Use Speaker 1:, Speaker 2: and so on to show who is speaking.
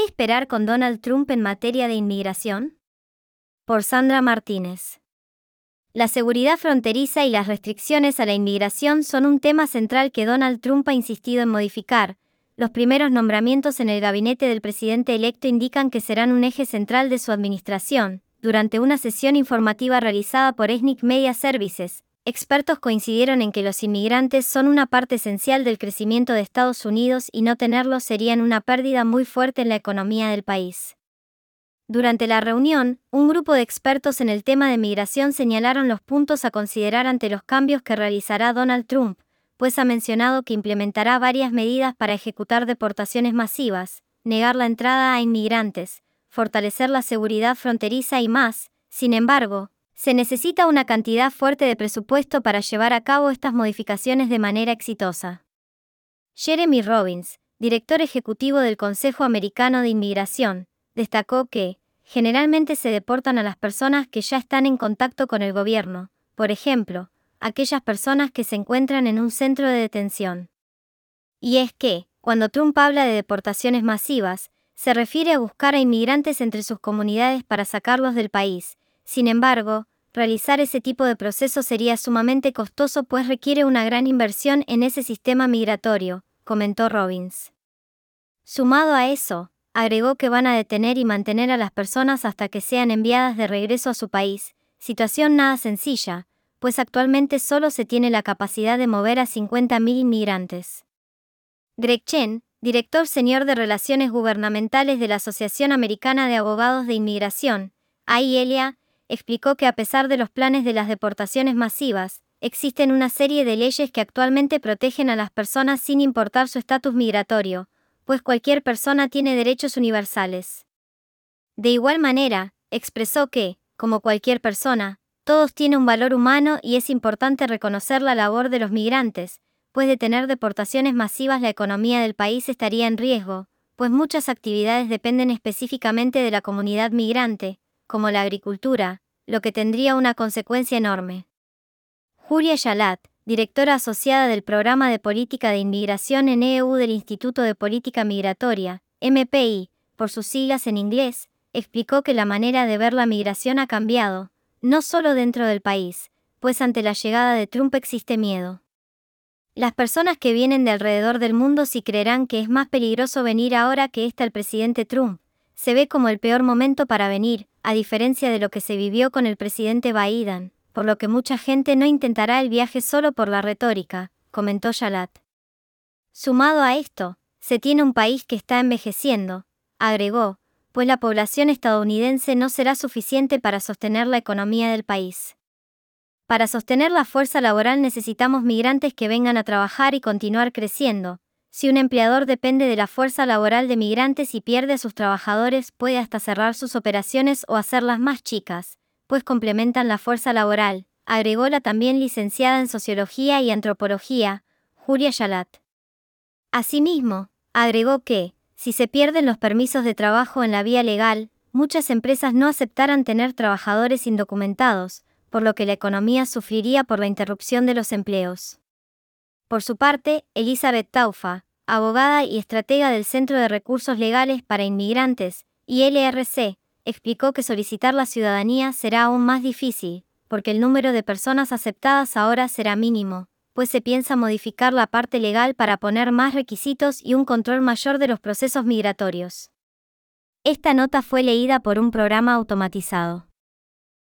Speaker 1: ¿Qué esperar con Donald Trump en materia de inmigración? Por Sandra Martínez. La seguridad fronteriza y las restricciones a la inmigración son un tema central que Donald Trump ha insistido en modificar. Los primeros nombramientos en el gabinete del presidente electo indican que serán un eje central de su administración. Durante una sesión informativa realizada por Ethnic Media Services, expertos coincidieron en que los inmigrantes son una parte esencial del crecimiento de Estados Unidos y no tenerlos serían una pérdida muy fuerte en la economía del país. Durante la reunión, un grupo de expertos en el tema de migración señalaron los puntos a considerar ante los cambios que realizará Donald Trump, pues ha mencionado que implementará varias medidas para ejecutar deportaciones masivas, negar la entrada a inmigrantes, fortalecer la seguridad fronteriza y más. Sin embargo, se necesita una cantidad fuerte de presupuesto para llevar a cabo estas modificaciones de manera exitosa. Jeremy Robbins, director ejecutivo del Consejo Americano de Inmigración, destacó que, generalmente se deportan a las personas que ya están en contacto con el gobierno, por ejemplo, aquellas personas que se encuentran en un centro de detención. Y es que, cuando Trump habla de deportaciones masivas, se refiere a buscar a inmigrantes entre sus comunidades para sacarlos del país. Sin embargo, realizar ese tipo de proceso sería sumamente costoso pues requiere una gran inversión en ese sistema migratorio, comentó Robbins. Sumado a eso, agregó que van a detener y mantener a las personas hasta que sean enviadas de regreso a su país, situación nada sencilla, pues actualmente solo se tiene la capacidad de mover a 50.000 inmigrantes. Greg Chen, director senior de Relaciones Gubernamentales de la Asociación Americana de Abogados de Inmigración, AILA, explicó que a pesar de los planes de las deportaciones masivas, existen una serie de leyes que actualmente protegen a las personas sin importar su estatus migratorio, pues cualquier persona tiene derechos universales. De igual manera, expresó que, como cualquier persona, todos tienen un valor humano y es importante reconocer la labor de los migrantes, pues de tener deportaciones masivas la economía del país estaría en riesgo, pues muchas actividades dependen específicamente de la comunidad migrante, como la agricultura, lo que tendría una consecuencia enorme. Julia Yalat, directora asociada del Programa de Política de Inmigración en EU del Instituto de Política Migratoria, MPI, por sus siglas en inglés, explicó que la manera de ver la migración ha cambiado, no solo dentro del país, pues ante la llegada de Trump existe miedo. Las personas que vienen de alrededor del mundo sí creerán que es más peligroso venir ahora que está el presidente Trump. Se ve como el peor momento para venir, a diferencia de lo que se vivió con el presidente Biden, por lo que mucha gente no intentará el viaje solo por la retórica, comentó Yalat. Sumado a esto, se tiene un país que está envejeciendo, agregó, pues la población estadounidense no será suficiente para sostener la economía del país. Para sostener la fuerza laboral necesitamos migrantes que vengan a trabajar y continuar creciendo. Si un empleador depende de la fuerza laboral de migrantes y pierde a sus trabajadores, puede hasta cerrar sus operaciones o hacerlas más chicas, pues complementan la fuerza laboral, agregó la también licenciada en Sociología y Antropología, Julia Yalat. Asimismo, agregó que, si se pierden los permisos de trabajo en la vía legal, muchas empresas no aceptarán tener trabajadores indocumentados, por lo que la economía sufriría por la interrupción de los empleos. Por su parte, Elizabeth Taufa, abogada y estratega del Centro de Recursos Legales para Inmigrantes, ILRC, explicó que solicitar la ciudadanía será aún más difícil, porque el número de personas aceptadas ahora será mínimo, pues se piensa modificar la parte legal para poner más requisitos y un control mayor de los procesos migratorios. Esta nota fue leída por un programa automatizado.